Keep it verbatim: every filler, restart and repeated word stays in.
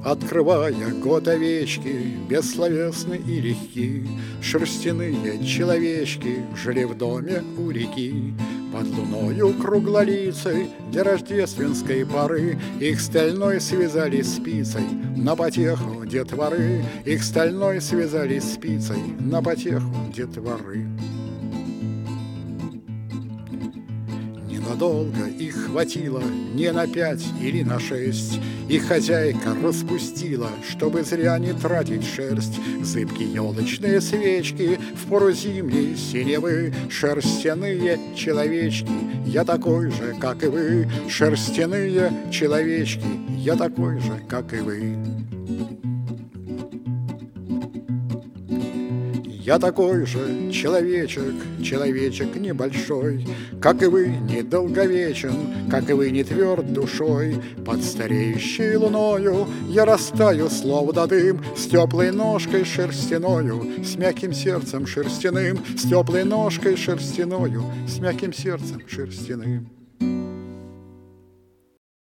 Открывая год овечки, бессловесны и легки, шерстяные человечки жили в доме у реки. Под луною круглолицей для рождественской поры их стальной связали спицей на потеху детворы. Их стальной связали спицей на потеху детворы. Ненадолго их хватило, не на пять или на шесть. Их хозяйка распустила, чтобы зря не тратить шерсть. Зыбкие елочные свечки в пору зимней синевы. Шерстяные человечки, я такой же, как и вы. Шерстяные человечки, я такой же, как и вы. Я такой же человечек, человечек небольшой, как и вы, недолговечен, как и вы, не тверд душой. Под стареющей луною я растаю, словно дым, с теплой ножкой шерстяною, с мягким сердцем шерстяным, с теплой ножкой шерстяною, с мягким сердцем шерстяным.